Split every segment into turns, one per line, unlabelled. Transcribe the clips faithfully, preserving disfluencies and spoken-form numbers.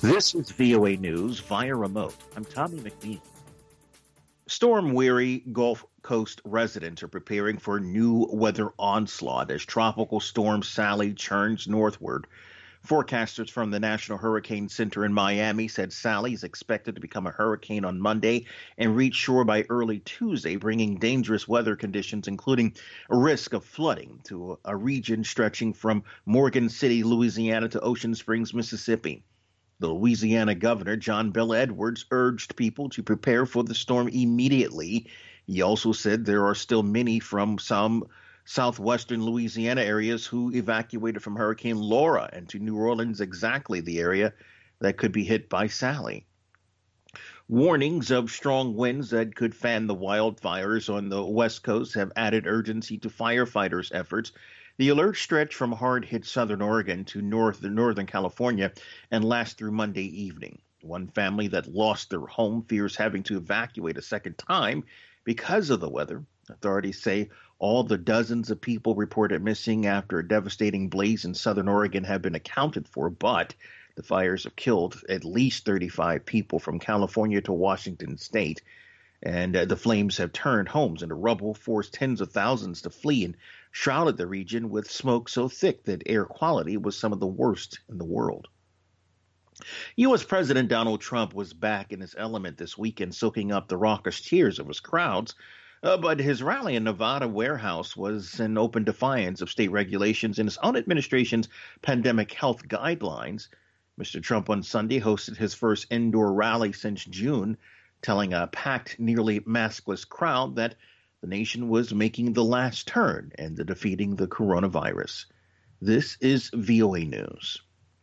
This is V O A News via remote. I'm Tommy McNeil. Storm-weary Gulf Coast residents are preparing for a new weather onslaught as Tropical Storm Sally churns northward. Forecasters from the National Hurricane Center in Miami said Sally is expected to become a hurricane on Monday and reach shore by early Tuesday, bringing dangerous weather conditions, including a risk of flooding, to a region stretching from Morgan City, Louisiana, to Ocean Springs, Mississippi. The Louisiana governor, John Bel Edwards, urged people to prepare for the storm immediately. He also said there are still many from some southwestern Louisiana areas who evacuated from Hurricane Laura, and to New Orleans, exactly the area that could be hit by Sally. Warnings of strong winds that could fan the wildfires on the West Coast have added urgency to firefighters' efforts. The alerts stretch from hard-hit southern Oregon to north, northern California and last through Monday evening. One family that lost their home fears having to evacuate a second time because of the weather. Authorities say all the dozens of people reported missing after a devastating blaze in southern Oregon have been accounted for, but the fires have killed at least thirty-five people from California to Washington state. And uh, the flames have turned homes into rubble, forced tens of thousands to flee, and shrouded the region with smoke so thick that air quality was some of the worst in the world. U S. President Donald Trump was back in his element this weekend, soaking up the raucous cheers of his crowds. Uh, but his rally in Nevada warehouse was in open defiance of state regulations and his own administration's pandemic health guidelines. Mister Trump on Sunday hosted his first indoor rally since June, telling a packed, nearly maskless crowd that the nation was making the last turn in the defeating the coronavirus. This is V O A News.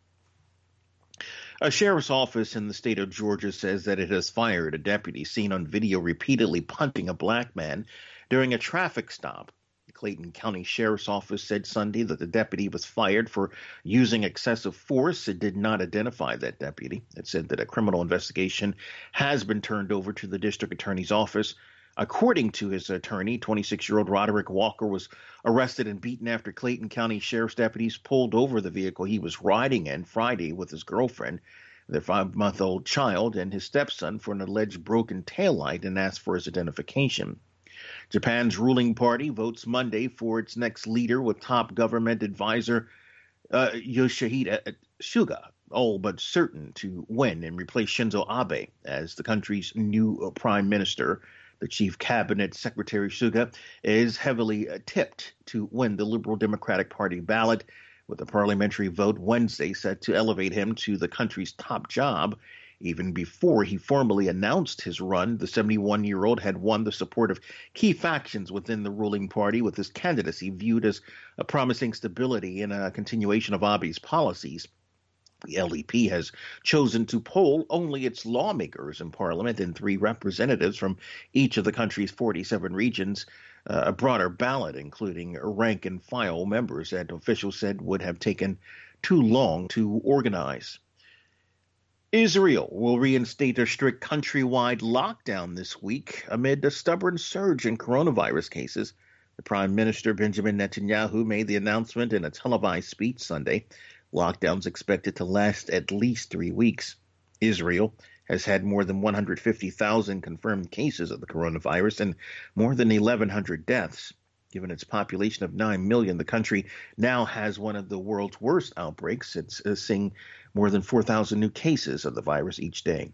A sheriff's office in the state of Georgia says that it has fired a deputy seen on video repeatedly punching a black man during a traffic stop. The Clayton County Sheriff's Office said Sunday that the deputy was fired for using excessive force. It did not identify that deputy. It said that a criminal investigation has been turned over to the district attorney's office. According to his attorney, twenty-six-year-old Roderick Walker was arrested and beaten after Clayton County Sheriff's deputies pulled over the vehicle he was riding in Friday with his girlfriend, their five-month-old child, and his stepson for an alleged broken taillight and asked for his identification. Japan's ruling party votes Monday for its next leader, with top government advisor uh, Yoshihide Suga all but certain to win and replace Shinzo Abe as the country's new prime minister. The chief cabinet secretary Suga is heavily tipped to win the Liberal Democratic Party ballot, with a parliamentary vote Wednesday set to elevate him to the country's top job. Even before he formally announced his run, the seventy-one-year-old had won the support of key factions within the ruling party, with his candidacy viewed as a promising stability and a continuation of Abe's policies. The L D P has chosen to poll only its lawmakers in parliament and three representatives from each of the country's forty-seven regions, uh, a broader ballot, including rank-and-file members that officials said would have taken too long to organize. Israel will reinstate a strict countrywide lockdown this week amid a stubborn surge in coronavirus cases. The Prime Minister Benjamin Netanyahu made the announcement in a televised speech Sunday. Lockdowns expected to last at least three weeks. Israel has had more than one hundred fifty thousand confirmed cases of the coronavirus and more than eleven hundred deaths. Given its population of nine million, the country now has one of the world's worst outbreaks. It's uh, seeing more than four thousand new cases of the virus each day.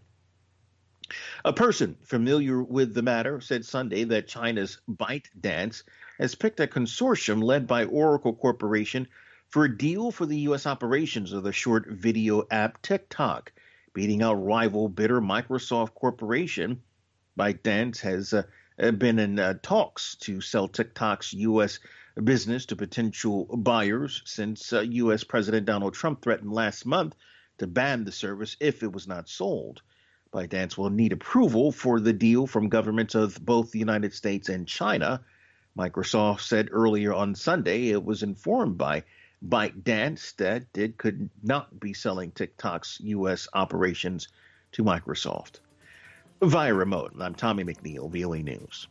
A person familiar with the matter said Sunday that China's ByteDance has picked a consortium led by Oracle Corporation for a deal for the U S operations of the short video app TikTok, beating out rival bidder Microsoft Corporation. ByteDance has uh, been in uh, talks to sell TikTok's U S business to potential buyers since uh, U S President Donald Trump threatened last month to ban the service if it was not sold. ByteDance will need approval for the deal from governments of both the United States and China. Microsoft said earlier on Sunday it was informed by ByteDance that it could not be selling TikTok's U S operations to Microsoft. Via remote, I'm Tommy McNeil, V O A News.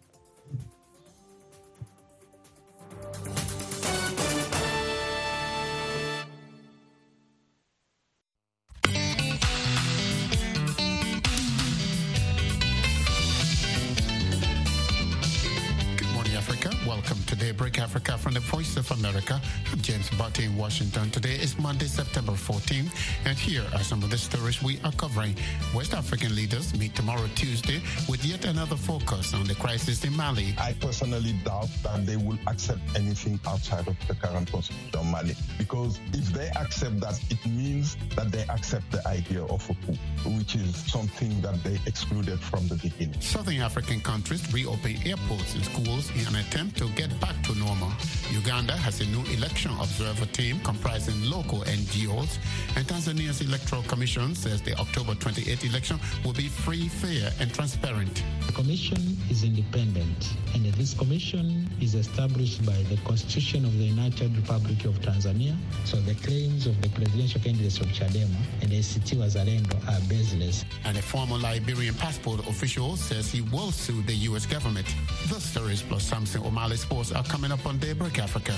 Daybreak Africa from the Voice of America. I'm James Butte in Washington. Today is Monday, September fourteenth, and here are some of the stories we are covering. West African leaders meet tomorrow, Tuesday, with yet another focus on the crisis in Mali.
I personally doubt that they will accept anything outside of the current constitution of Mali, because if they accept that, it means that they accept the idea of a coup, which is something that they excluded from the beginning.
Southern African countries reopen airports and schools in an attempt to get back to normal. Uganda has a new election observer team comprising local N G Os, and Tanzania's Electoral Commission says the October twenty-eighth election will be free, fair, and transparent.
The commission is independent, and this commission is established by the Constitution of the United Republic of Tanzania, so the claims of the presidential candidates of Chadema and A C T Wazalendo are baseless.
And a former Liberian passport official says he will sue the U S government. The stories plus Samson O'Malley Sports are coming up on Daybreak Africa.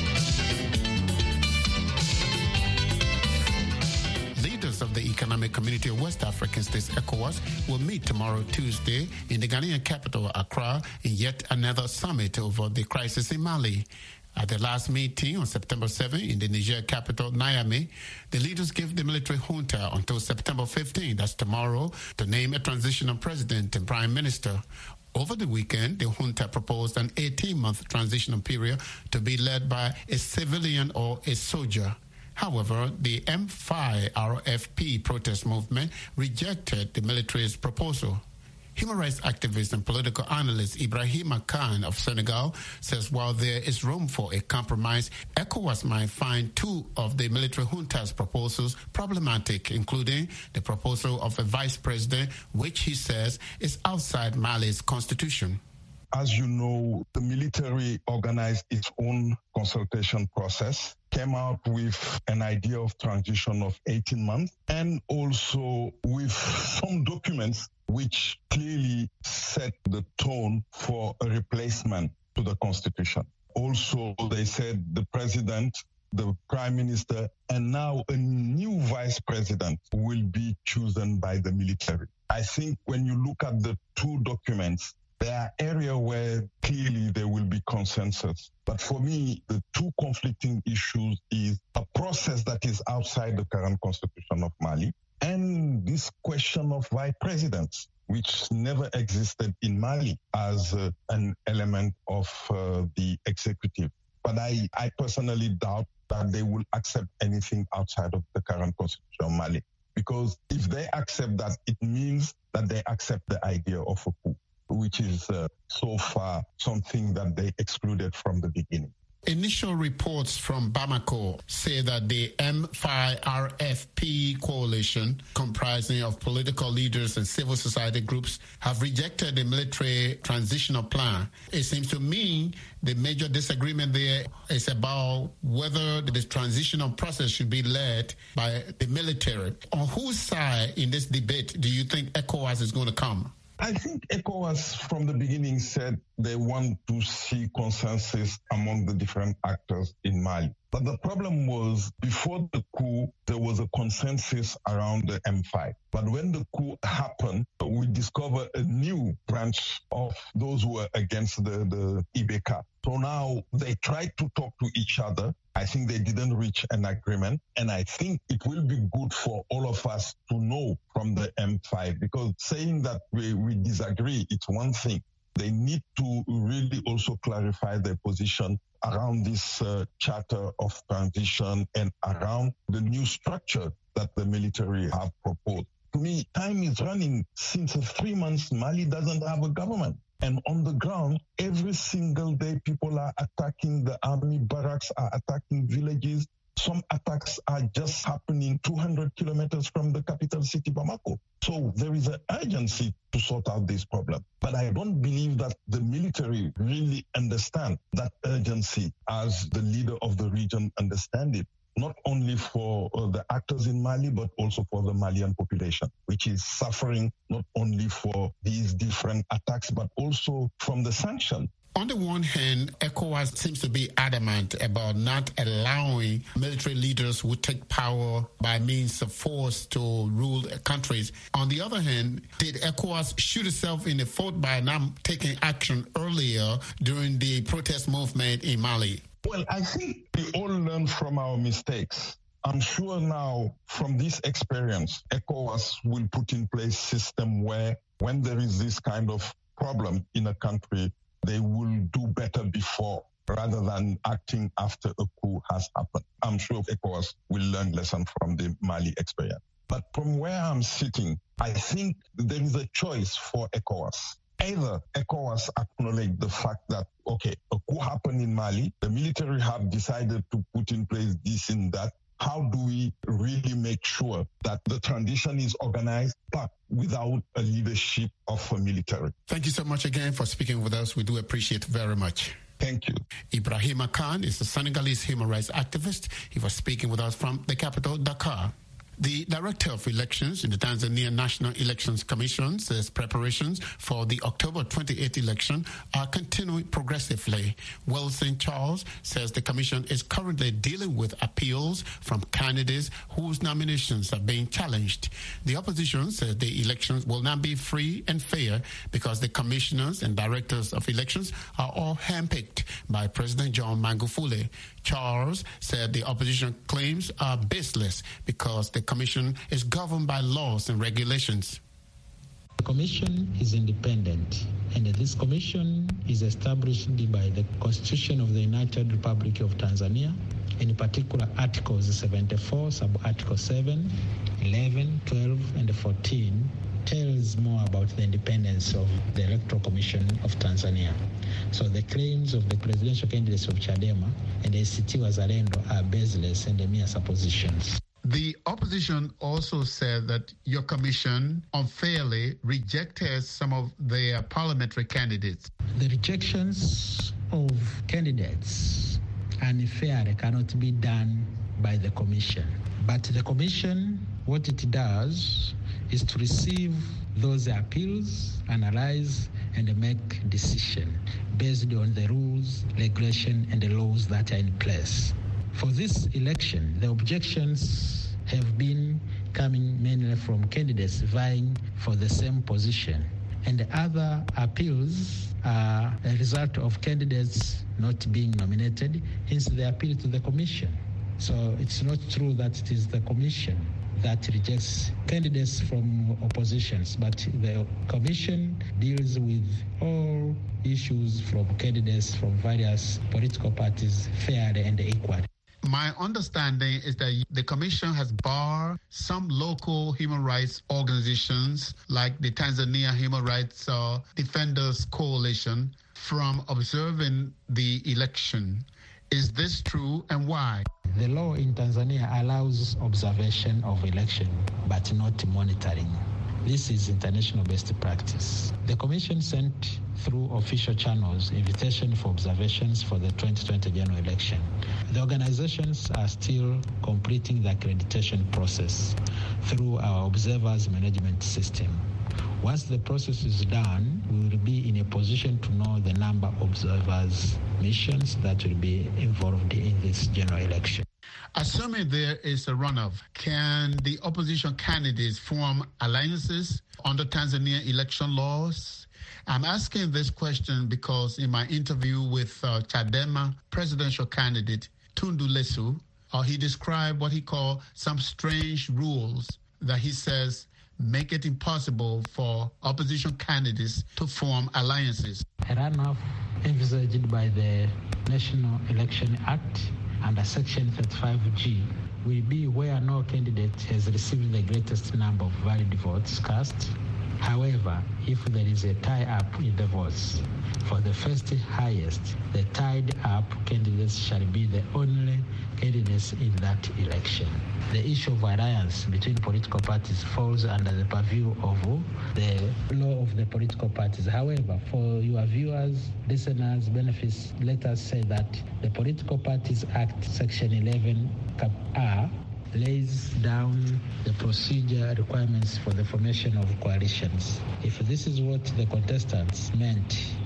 Leaders of the Economic Community of West African States, ECOWAS, will meet tomorrow, Tuesday, in the Ghanaian capital, Accra, in yet another summit over the crisis in Mali. At the last meeting on September seventh in the Niger capital, Niamey, the leaders gave the military junta until September fifteenth, that's tomorrow, to name a transitional president and prime minister. Over the weekend, the junta proposed an eighteen-month transitional period to be led by a civilian or a soldier. However, the M five R F P protest movement rejected the military's proposal. Human rights activist and political analyst Ibrahima Khan of Senegal says while there is room for a compromise, ECOWAS might find two of the military junta's proposals problematic, including the proposal of a vice president, which he says is outside Mali's constitution.
As you know, the military organized its own consultation process, came out with an idea of transition of eighteen months, and also with some documents which clearly set the tone for a replacement to the constitution. Also, they said the president, the prime minister, and now a new vice president will be chosen by the military. I think when you look at the two documents, there are areas where clearly there will be consensus. But for me, the two conflicting issues is a process that is outside the current constitution of Mali and this question of vice presidents, which never existed in Mali as uh, an element of uh, the executive. But I, I personally doubt that they will accept anything outside of the current constitution of Mali. Because if they accept that, it means that they accept the idea of a coup, which is uh, so far something that they excluded from the beginning.
Initial reports from Bamako say that the M five R F P coalition, comprising of political leaders and civil society groups, have rejected the military transitional plan. It seems to me the major disagreement there is about whether the transitional process should be led by the military. On whose side in this debate do you think ECOWAS is going to come?
I think ECOWAS from the beginning said they want to see consensus among the different actors in Mali. But the problem was, before the coup, there was a consensus around the M five. But when the coup happened, we discovered a new branch of those who were against the, the I B K. So now they tried to talk to each other. I think they didn't reach an agreement. And I think it will be good for all of us to know from the M five, because saying that we, we disagree, it's one thing. They need to really also clarify their position around this uh, charter of transition and around the new structure that the military have proposed. To me, time is running. Since three months, Mali doesn't have a government. And on the ground, every single day, people are attacking the army barracks, are attacking villages. Some attacks are just happening two hundred kilometers from the capital city, Bamako. So there is an urgency to sort out this problem. But I don't believe that the military really understand that urgency as the leader of the region understand it, not only for uh, the actors in Mali, but also for the Malian population, which is suffering not only for these different attacks, but also from the sanction.
On the one hand, ECOWAS seems to be adamant about not allowing military leaders who take power by means of force to rule countries. On the other hand, did ECOWAS shoot itself in the foot by not taking action earlier during the protest movement in Mali?
Well, I think we all learn from our mistakes. I'm sure now from this experience, ECOWAS will put in place a system where when there is this kind of problem in a country, they will do better before rather than acting after a coup has happened. I'm sure ECOWAS will learn lessons from the Mali experience. But from where I'm sitting, I think there is a choice for ECOWAS. Either ECOWAS acknowledge the fact that, okay, a coup happened in Mali, the military have decided to put in place this and that. How do we really make sure that the transition is organized, but without a leadership of a military?
Thank you so much again for speaking with us. We do appreciate it very much.
Thank you.
Ibrahima Khan is a Senegalese human rights activist. He was speaking with us from the capital, Dakar. The Director of Elections in the Tanzania National Elections Commission says preparations for the October twenty-eighth election are continuing progressively. Wilson Charles says the commission is currently dealing with appeals from candidates whose nominations are being challenged. The opposition says the elections will not be free and fair because the commissioners and directors of elections are all handpicked by President John Magufuli. Charles said the opposition claims are baseless because the commission is governed by laws and regulations.
The commission is independent, and this commission is established by the Constitution of the United Republic of Tanzania, in particular Articles seventy-four, Sub-Article seven, eleven, twelve, and fourteen, tells more about the independence of the Electoral Commission of Tanzania. So the claims of the presidential candidates of Chadema and A C T Wazalendo are baseless and mere suppositions.
The opposition also said that your commission unfairly rejected some of their parliamentary candidates.
The rejections of candidates unfairly cannot be done by the commission. But the commission, what it does is to receive those appeals, analyze, and make decision based on the rules, regulation, and the laws that are in place. For this election, the objections have been coming mainly from candidates vying for the same position. And the other appeals are a result of candidates not being nominated, hence the appeal to the commission. So it's not true that it is the commission that rejects candidates from oppositions, but the commission deals with all issues from candidates from various political parties fairly and equally.
My understanding is that the commission has barred some local human rights organizations like the Tanzania Human Rights uh, Defenders Coalition from observing the election. Is this true, and why?
The law in Tanzania allows observation of election, but not monitoring. This is international best practice. The Commission sent through official channels invitation for observations for the twenty twenty general election. The organizations are still completing the accreditation process through our observers management system. Once the process is done, we will be in a position to know the number of observers missions that will be involved in this general election.
Assuming there is a runoff, can the opposition candidates form alliances under Tanzania election laws? I'm asking this question because in my interview with uh, Chadema presidential candidate Tundu Lissu, uh, he described what he called some strange rules that he says make it impossible for opposition candidates to form alliances.
A runoff envisaged by the National Election Act under Section thirty-five G will be where no candidate has received the greatest number of valid votes cast. However, if there is a tie-up in the votes for the first highest, the tied-up candidates shall be the only candidates in that election. The issue of alliance between political parties falls under the purview of the law of the political parties. However, for your viewers, listeners, benefits, let us say that the Political Parties Act, Section eleven, Cap A, lays down the procedure requirements for the formation of coalitions. If this is what the contestants meant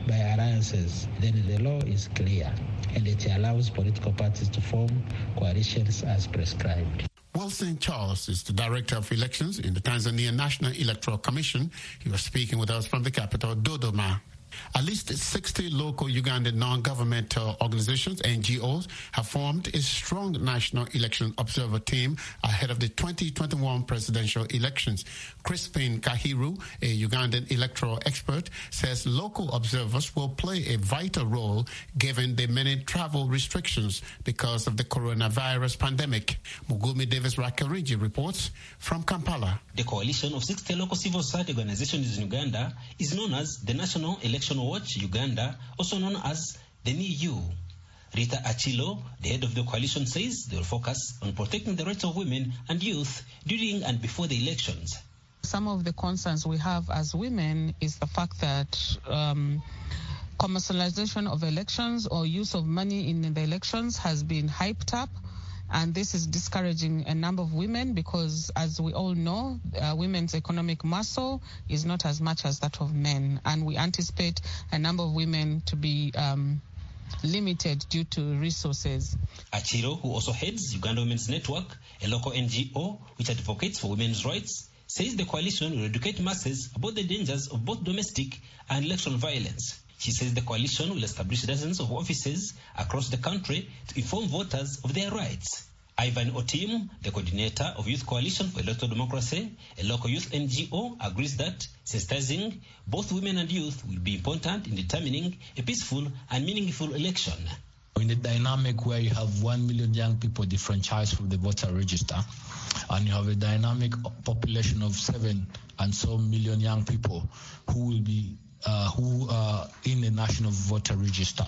by alliances, then the law is clear and it allows political parties to form coalitions as prescribed.
Wilson Charles is the Director of Elections in the Tanzania National Electoral Commission. He was speaking with us from the capital, Dodoma. At least sixty local Ugandan non-governmental organizations, N G Os, have formed a strong national election observer team ahead of the twenty twenty-one presidential elections. Crispin Kahiru, a Ugandan electoral expert, says local observers will play a vital role given the many travel restrictions because of the coronavirus pandemic. Mugumi Davis Rakarinji reports from Kampala.
The coalition of sixty local civil society organizations in Uganda is known as the National Election Watch Uganda, also known as the N E U. Rita Achilo, the head of the coalition, says they will focus on protecting the rights of women and youth during and before the elections.
Some of the concerns we have as women is the fact that um, commercialization of elections or use of money in the elections has been hyped up. And this is discouraging a number of women because, as we all know, uh, women's economic muscle is not as much as that of men. And we anticipate a number of women to be um, limited due to resources.
Achiro, who also heads Uganda Women's Network, a local N G O which advocates for women's rights, says the coalition will educate masses about the dangers of both domestic and electoral violence. She says the coalition will establish dozens of offices across the country to inform voters of their rights. Ivan Otim, the coordinator of Youth Coalition for Electoral Democracy, a local youth N G O, agrees that sensitizing both women and youth will be important in determining a peaceful and meaningful election.
In a dynamic where you have one million young people defranchised from the voter register, and you have a dynamic population of seven and so million young people who will be Uh, who are in the national voter register.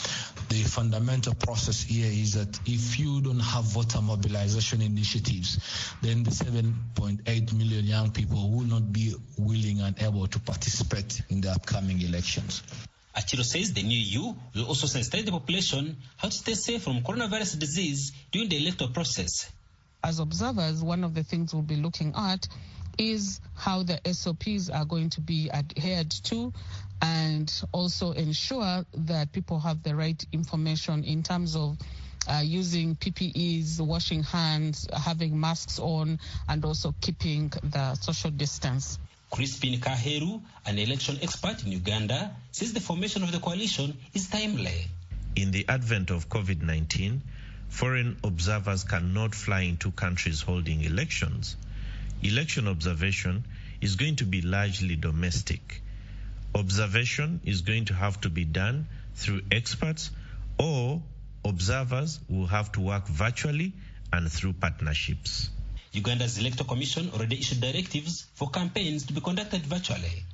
The fundamental process here is that if you don't have voter mobilization initiatives, then the seven point eight million young people will not be willing and able to participate in the upcoming elections.
Achiro says the N E U will also sensitize the population how to stay safe from coronavirus disease during the electoral process.
As observers, one of the things we'll be looking at is how the S O Ps are going to be adhered to, and also ensure that people have the right information in terms of uh, using P P Es, washing hands, having masks on, and also keeping the social distance.
Crispin Kaheru, an election expert in Uganda, says the formation of the coalition is timely.
In the advent of COVID nineteen, foreign observers cannot fly into countries holding elections. Election observation is going to be largely domestic. Observation is going to have to be done through experts, or observers will have to work virtually and through partnerships.
Uganda's Electoral Commission already issued directives for campaigns to be conducted virtually.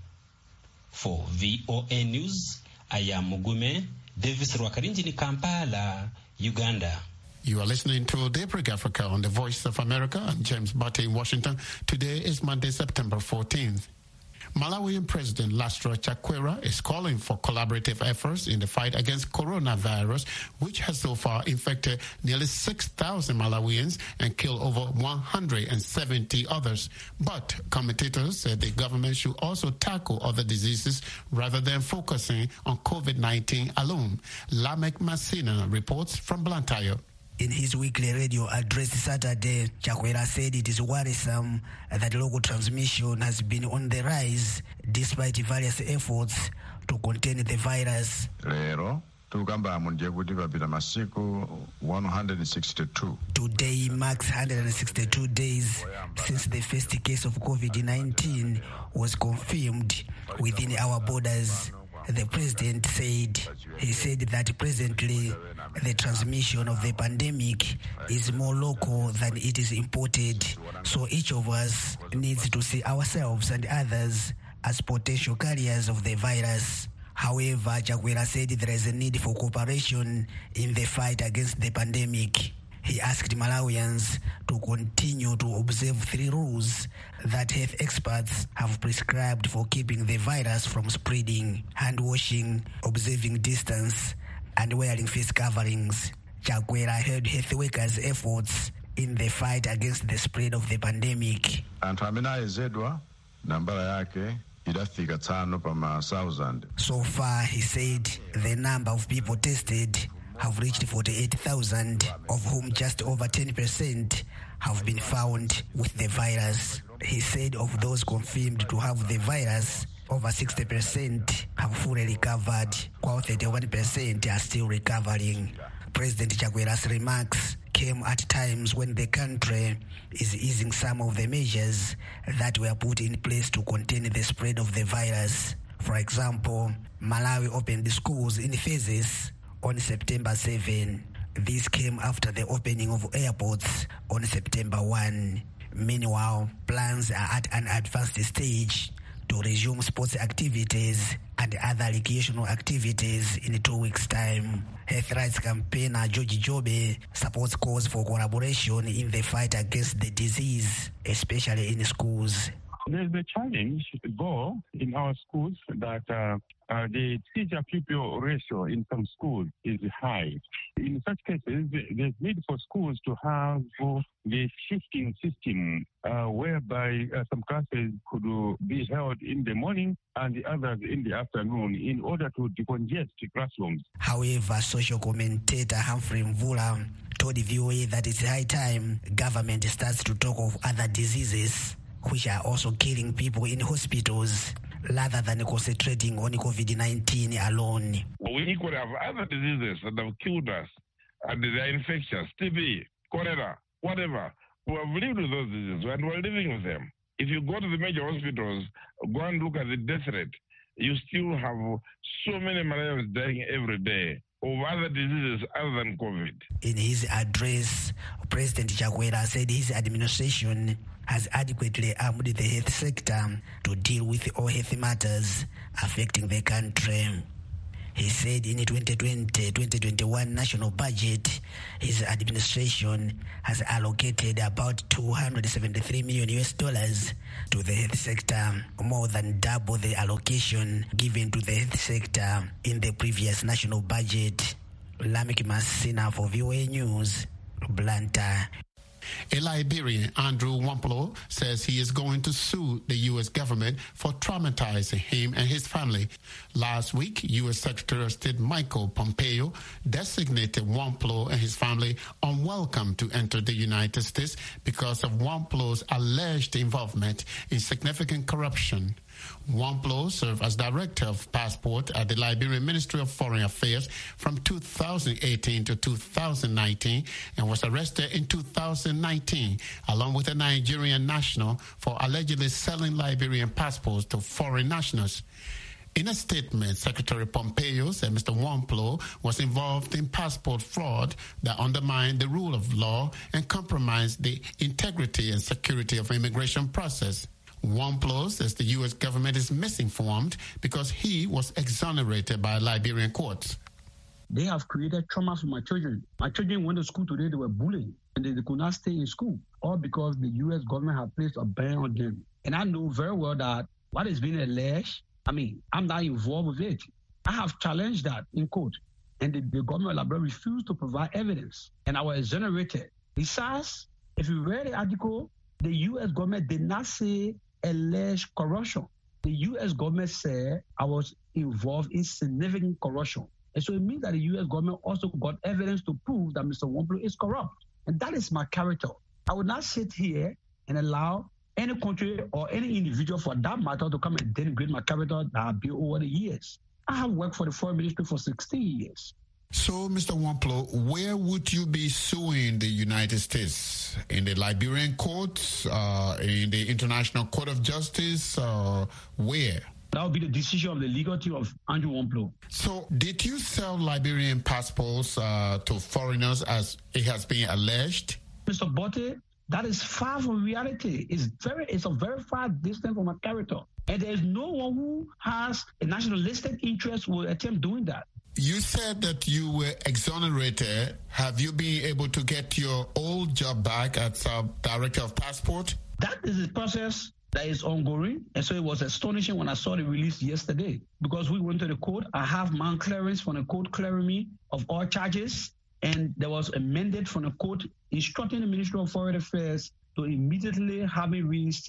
For V O A News, I am Mugume Davis Rwakarinji, Kampala, Uganda.
You are listening to Daybreak Africa on the Voice of America. I'm James Barty in Washington. Today is Monday, September fourteenth. Malawian President Lastra Chakwera is calling for collaborative efforts in the fight against coronavirus, which has so far infected nearly six thousand Malawians and killed over one hundred seventy others. But commentators said the government should also tackle other diseases rather than focusing on COVID nineteen alone. Lamek Masina reports from Blantyre.
In his weekly radio address Saturday, Chakwera said it is worrisome that local transmission has been on the rise despite various efforts to contain the virus.
Lero tugamba munje kuti papita masiku one hundred sixty-two.
Today marks one hundred sixty-two days since the first case of COVID nineteen was confirmed within our borders. The president said, he said that presently the transmission of the pandemic is more local than it is imported. So each of us needs to see ourselves and others as potential carriers of the virus. However, Chakwera said there is a need for cooperation in the fight against the pandemic. He asked Malawians to continue to observe three rules that health experts have prescribed for keeping the virus from spreading: hand washing, observing distance, and wearing face coverings. Chakwera held health workers' efforts in the fight against the spread of the pandemic.
Anthu amene ayezedwa nambala yake
So far, he said the number of people tested have reached forty-eight thousand, of whom just over ten percent have been found with the virus. He said of those confirmed to have the virus, over sixty percent have fully recovered, while thirty-one percent are still recovering. President Chakwera's remarks came at times when the country is easing some of the measures that were put in place to contain the spread of the virus. For example, Malawi opened the schools in phases on September seventh. This came after the opening of airports on September first. Meanwhile, plans are at an advanced stage to resume sports activities and other recreational activities in two weeks' time. Health rights campaigner George Jobe supports calls for collaboration in the fight against the disease, especially in schools.
There's a challenge, though, in our schools that uh, uh, the teacher-pupil ratio in some schools is high. In such cases, there's need for schools to have uh, the shifting system uh, whereby uh, some classes could uh, be held in the morning and the others in the afternoon in order to decongest the classrooms.
However, social commentator Humphrey Mvula told the V O A that it's high time government starts to talk of other diseases which are also killing people in hospitals, rather than concentrating on COVID nineteen alone.
We equally have other diseases that have killed us, and they are infectious, T B, cholera, whatever. We have lived with those diseases, and we're living with them. If you go to the major hospitals, go and look at the death rate, you still have so many Malawians dying every day of other diseases other than COVID.
In his address, President Chakwera said his administration has adequately armed the health sector to deal with all health matters affecting the country. He said in the twenty twenty twenty twenty-one national budget, his administration has allocated about two hundred seventy-three million U S dollars to the health sector, more than double the allocation given to the health sector in the previous national budget. Lamik Masina for V O A News, Blantyre.
A Liberian, Andrew Wampolo, says he is going to sue the U S government for traumatizing him and his family. Last week, U S Secretary of State Michael Pompeo designated Wampolo and his family unwelcome to enter the United States because of Wampolo's alleged involvement in significant corruption. Wampolo served as Director of Passport at the Liberian Ministry of Foreign Affairs from two thousand eighteen to two thousand nineteen and was arrested in two thousand nineteen along with a Nigerian national for allegedly selling Liberian passports to foreign nationals. In a statement, Secretary Pompeo said Mister Wampolo was involved in passport fraud that undermined the rule of law and compromised the integrity and security of the immigration process. Wampolo says the U S government is misinformed because he was exonerated by Liberian courts.
They have created trauma for my children. My children went to school today, they were bullied, and they, they could not stay in school, all because the U S government have placed a ban on them. And I know very well that what is being alleged, I mean, I'm not involved with it. I have challenged that in court, and the, the government of Liberia refused to provide evidence, and I was exonerated. Besides, if you read the article, the U S government did not say alleged corruption. The U S government said I was involved in significant corruption. And so it means that the U S government also got evidence to prove that Mister Wampolo is corrupt. And that is my character. I would not sit here and allow any country or any individual for that matter to come and denigrate my character that I've built over the years. I have worked for the Foreign Ministry for sixteen years.
So, Mister Wampolo, where would you be suing the United States? In the Liberian courts, uh, in the International Court of Justice, or where?
That would be the decision of the legal team of Andrew Wampolo.
So, did you sell Liberian passports uh, to foreigners as it has been alleged?
Mister Botte, that is far from reality. It's very, it's a very far distance from my character. And there is no one who has a nationalistic interest who will attempt doing that.
You said that you were exonerated. Have you been able to get your old job back as uh, Director of Passport?
That is a process that is ongoing. And so it was astonishing when I saw the release yesterday, because we went to the court. I have man clearance from the court clearing me of all charges. And there was a mandate from the court instructing the Ministry of Foreign Affairs to immediately have me reinstated.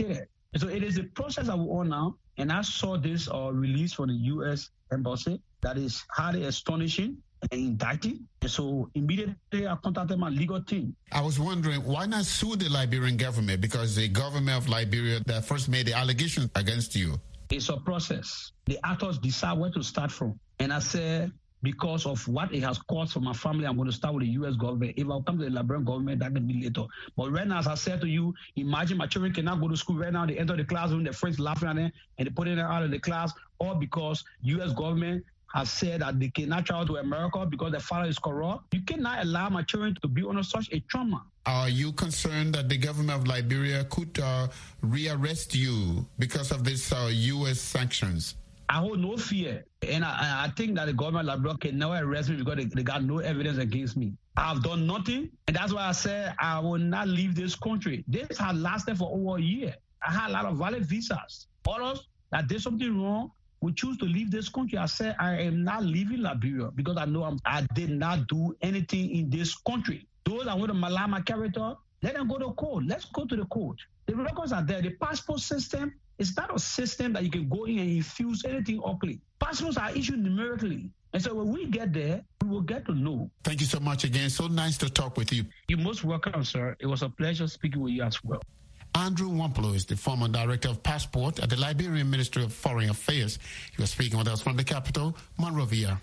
And so it is a process that we're on now. And I saw this uh, release from the U S Embassy that is highly astonishing and indicting. And so immediately I contacted my legal team.
I was wondering, why not sue the Liberian government? Because the government of Liberia that first made the allegation against you.
It's a process. The actors decide where to start from. And I said, because of what it has caused for my family, I'm going to start with the U S government. If I come to the Liberian government, that can be later. But right now, as I said to you, imagine my children cannot go to school right now. They enter the classroom, their friends laughing at them, and they put them out of the class, all because U S government has said that they cannot travel to America because their father is corrupt. You cannot allow my children to be under such a trauma.
Are you concerned that the government of Liberia could uh, rearrest you because of this uh, U S sanctions?
I hold no fear. And I, I think that the government of Liberia can never arrest me because they, they got no evidence against me. I've done nothing. And that's why I said I will not leave this country. This has lasted for over a year. I had a lot of valid visas. Others that did something wrong would choose to leave this country. I said I am not leaving Liberia because I know I'm, I did not do anything in this country. Those that want to malign my character, let them go to court. Let's go to the court. The records are there. The passport system is not a system that you can go in and infuse anything ugly. Passports are issued numerically. And so when we get there, we will get to know.
Thank you so much again. So nice to talk with you.
You're most welcome, sir. It was a pleasure speaking with you as well.
Andrew Wampolo is the former director of passport at the Liberian Ministry of Foreign Affairs. He was speaking with us from the capital, Monrovia.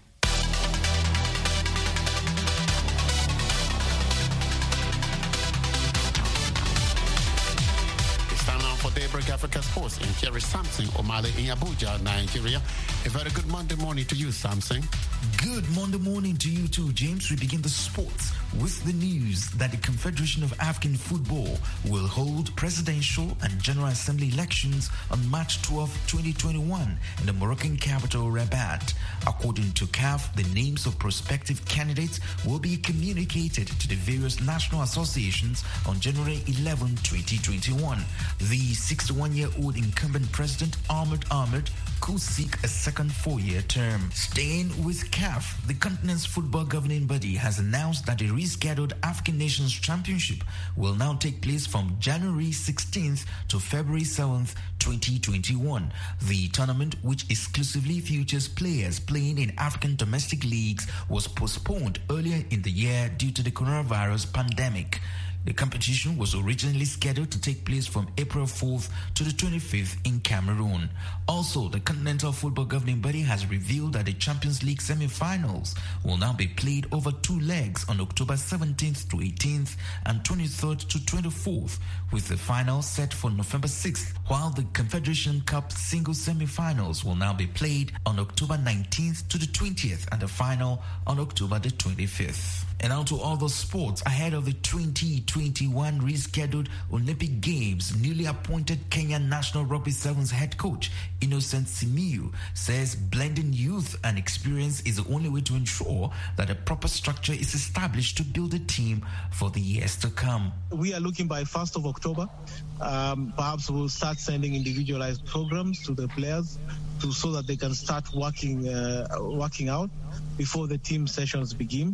Daybreak Africa Sports and Kerry Sampson Omale in Abuja, Nigeria. A very good Monday morning to you, Sampson.
Good Monday morning to you too, James. We begin the sports with the news that the Confederation of African Football will hold presidential and General Assembly elections on March twelfth, twenty twenty-one in the Moroccan capital, Rabat. According to C A F, the names of prospective candidates will be communicated to the various national associations on January eleventh, twenty twenty-one. The sixty-one-year-old incumbent president Ahmed Ahmed could seek a second four-year term. Staying with C A F, the continent's football governing body has announced that the rescheduled African Nations Championship will now take place from January sixteenth to February seventh, twenty twenty-one. The tournament, which exclusively features players playing in African domestic leagues, was postponed earlier in the year due to the coronavirus pandemic. The competition was originally scheduled to take place from April fourth to the twenty-fifth in Cameroon. Also, the Continental Football Governing Body has revealed that the Champions League semi-finals will now be played over two legs on October seventeenth to eighteenth and twenty-third to twenty-fourth, with the final set for November sixth, while the Confederation Cup single semi-finals will now be played on October nineteenth to the twentieth and the final on October the twenty-fifth. And now to other sports. Ahead of the twenty twenty-one rescheduled Olympic Games, newly appointed Kenyan national rugby sevens head coach Innocent Simiyu says blending youth and experience is the only way to ensure that a proper structure is established to build a team for the years to come.
We are looking by first of October. Um, perhaps we'll start sending individualized programs to the players to, so that they can start working, uh, working out before the team sessions begin.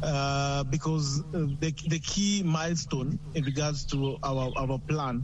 Uh, because uh, the, the key milestone in regards to our, our plan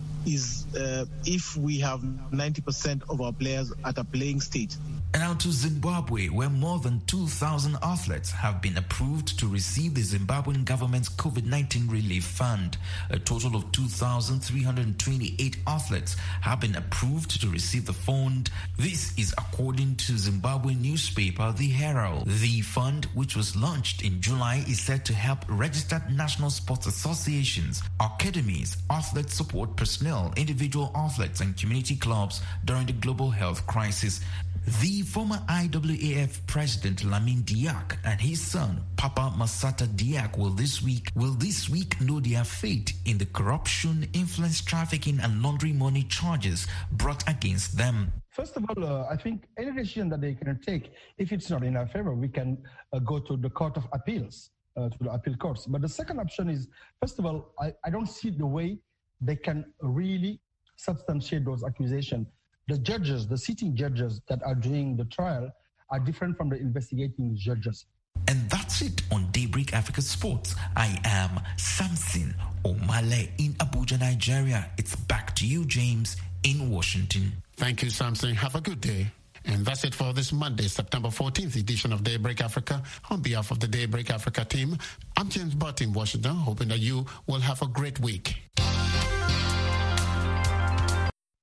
is uh, if we have ninety percent of our players at a playing state.
And now to Zimbabwe, where more than two thousand athletes have been approved to receive the Zimbabwean government's COVID nineteen relief fund. A total of two thousand three hundred twenty-eight athletes have been approved to receive the fund. This is according to Zimbabwe newspaper The Herald. The fund, which was launched in July, is said to help registered national sports associations, academies, athlete support personnel, individual athletes, and community clubs during the global health crisis. The former I W A F president Lamin Diak and his son Papa Masata Diak will this week will this week know their fate in the corruption, influence trafficking, and laundering money charges brought against them.
First of all, uh, I think any decision that they can take, if it's not in our favor, we can uh, go to the Court of Appeals, uh, to the appeal courts. But the second option is, first of all, I, I don't see the way they can really substantiate those accusations. The judges, the sitting judges that are doing the trial are different from the investigating judges.
And that's it on Daybreak Africa Sports. I am Samson Omale in Abuja, Nigeria. It's back to you, James, in Washington.
Thank you, Samson. Have a good day. And that's it for this Monday, September fourteenth edition of Daybreak Africa. On behalf of the Daybreak Africa team, I'm James Butt in Washington, hoping that you will have a great week.